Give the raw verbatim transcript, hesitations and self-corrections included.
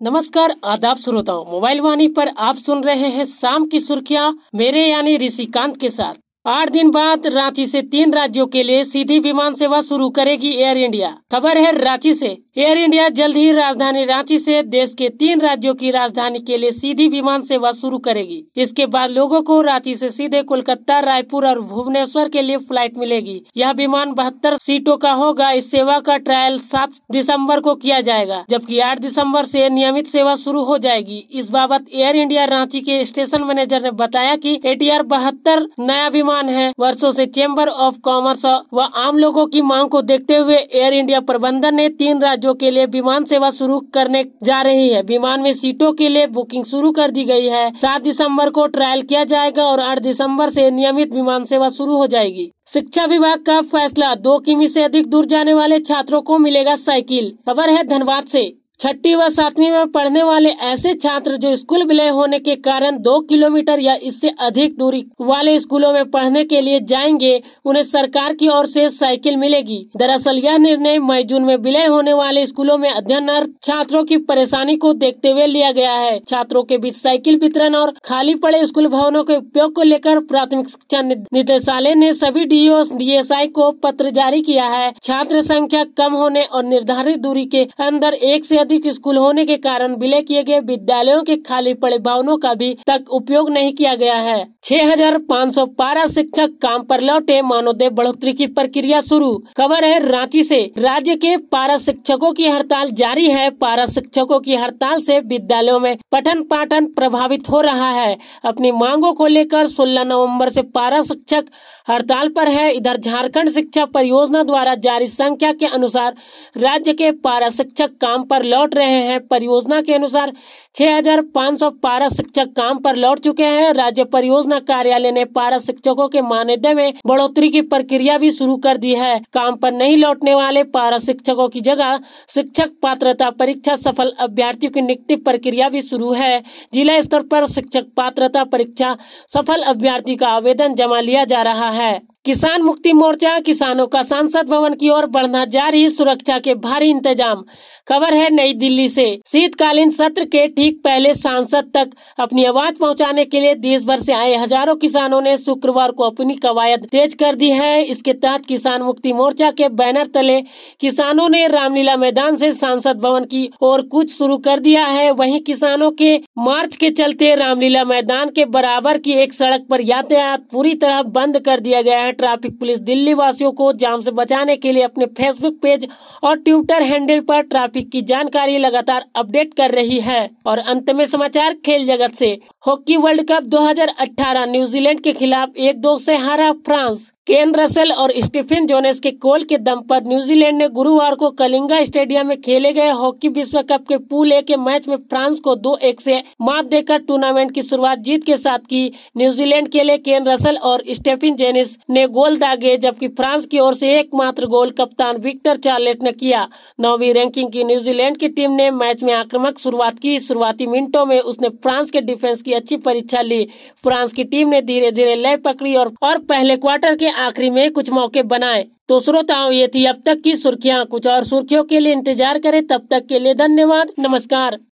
नमस्कार आदाब श्रोताओं, मोबाइल वाणी पर आप सुन रहे हैं शाम की सुर्खियां मेरे यानी ऋषिकांत के साथ। आठ दिन बाद रांची से तीन राज्यों के लिए सीधी विमान सेवा शुरू करेगी एयर इंडिया। खबर है रांची से। एयर इंडिया जल्द ही राजधानी रांची से देश के तीन राज्यों की राजधानी के लिए सीधी विमान सेवा शुरू करेगी। इसके बाद लोगों को रांची से सीधे कोलकाता, रायपुर और भुवनेश्वर के लिए फ्लाइट मिलेगी। यह विमान बहत्तर सीटों का होगा। इस सेवा का ट्रायल सात दिसंबर को किया जाएगा, जबकि आठ दिसंबर से नियमित सेवा शुरू हो जाएगी। इस बाबत एयर इंडिया रांची के स्टेशन मैनेजर ने बताया कि एटीआर बहत्तर नया विमान है। वर्षों से चेंबर ऑफ कॉमर्स व आम लोगों की मांग को देखते हुए एयर इंडिया प्रबंधन ने तीन राज्यों के लिए विमान सेवा शुरू करने जा रही है। विमान में सीटों के लिए बुकिंग शुरू कर दी गई है। सात दिसंबर को ट्रायल किया जाएगा और आठ दिसंबर से नियमित विमान सेवा शुरू हो जाएगी। शिक्षा विभाग का फैसला, दो किमी से अधिक दूर जाने वाले छात्रों को मिलेगा साइकिल। खबर है धनबाद से। छठी व सातवीं में पढ़ने वाले ऐसे छात्र जो स्कूल विलय होने के कारण दो किलोमीटर या इससे अधिक दूरी वाले स्कूलों में पढ़ने के लिए जाएंगे, उन्हें सरकार की ओर से साइकिल मिलेगी। दरअसल यह निर्णय मई जून में विलय होने वाले स्कूलों में अध्ययनरत छात्रों की परेशानी को देखते हुए लिया गया है। छात्रों के बीच साइकिल वितरण और खाली पड़े स्कूल भवनों के उपयोग को लेकर प्राथमिक शिक्षा निदेशालय ने सभी डीओ डीएसआई को पत्र जारी किया है। छात्र संख्या कम होने और निर्धारित दूरी के अंदर एक से अधिक स्कूल होने के कारण विलय किए गए विद्यालयों के खाली पड़े भवनों का भी तक उपयोग नहीं किया गया है। छह हजार पाँच सौ पारा शिक्षक काम पर लौटे, मानदेय बढ़ोतरी की प्रक्रिया शुरू। खबर है रांची से। राज्य के पारा शिक्षकों की हड़ताल जारी है। पारा शिक्षकों की हड़ताल से विद्यालयों में पठन पाठन प्रभावित हो रहा है। अपनी मांगों को लेकर सोलह नवम्बर से पारा शिक्षक हड़ताल पर है। इधर झारखंड शिक्षा परियोजना द्वारा जारी संख्या के अनुसार राज्य के पारा शिक्षक काम पर लौट रहे हैं। परियोजना के अनुसार छह हजार पाँच सौ पारा शिक्षक काम पर लौट चुके हैं। राज्य परियोजना कार्यालय ने पारा शिक्षकों के मानदेय में बढ़ोतरी की प्रक्रिया भी शुरू कर दी है। काम पर नहीं लौटने वाले पारा शिक्षकों की जगह शिक्षक पात्रता परीक्षा सफल अभ्यर्थियों की नियुक्ति प्रक्रिया भी शुरू है। जिला स्तर पर शिक्षक पात्रता परीक्षा सफल अभ्यर्थी का आवेदन जमा लिया जा रहा है। किसान मुक्ति मोर्चा किसानों का संसद भवन की ओर बढ़ना जारी, सुरक्षा के भारी इंतजाम। खबर है नई दिल्ली से। शीतकालीन सत्र के ठीक पहले सांसद तक अपनी आवाज पहुंचाने के लिए देश भर से आए हजारों किसानों ने शुक्रवार को अपनी कवायद तेज कर दी है। इसके तहत किसान मुक्ति मोर्चा के बैनर तले किसानों ने रामलीला मैदान से सांसद भवन की ओर कूच शुरू कर दिया है। वहीं किसानों के मार्च के चलते रामलीला मैदान के बराबर की एक सड़क पर यातायात पूरी तरह बंद कर दिया गया है। ट्रैफिक पुलिस दिल्ली वासियों को जाम से बचाने के लिए अपने फेसबुक पेज और ट्विटर हैंडल पर ट्रैफिक की जानकारी लगातार अपडेट कर रही है। और अंत में समाचार खेल जगत से। हॉकी वर्ल्ड कप दो हज़ार अठारह न्यूजीलैंड के खिलाफ एक दो से हारा फ्रांस। केन रसेल और स्टीफन जोनेस के गोल के दम पर न्यूजीलैंड ने गुरुवार को कलिंगा स्टेडियम में खेले गए हॉकी विश्व कप के पूल ए के मैच में फ्रांस को दो एक से मात देकर टूर्नामेंट की शुरुआत जीत के साथ की। न्यूजीलैंड के लिए केन रसेल और स्टीफन जोनेस ने गोल दागे, जबकि फ्रांस की ओर से एकमात्र गोल कप्तान विक्टर चार्लेट ने किया। नौवीं रैंकिंग की न्यूजीलैंड की टीम ने मैच में आक्रामक शुरुआत की। शुरुआती मिनटों में उसने फ्रांस के डिफेंस की अच्छी परीक्षा ली। फ्रांस की टीम ने धीरे धीरे लय पकड़ी और, और पहले क्वार्टर के आखिरी में कुछ मौके बनाए। तो श्रोताओं, ये थी अब तक की सुर्खियां। कुछ और सुर्खियों के लिए इंतजार करें। तब तक के लिए धन्यवाद। नमस्कार।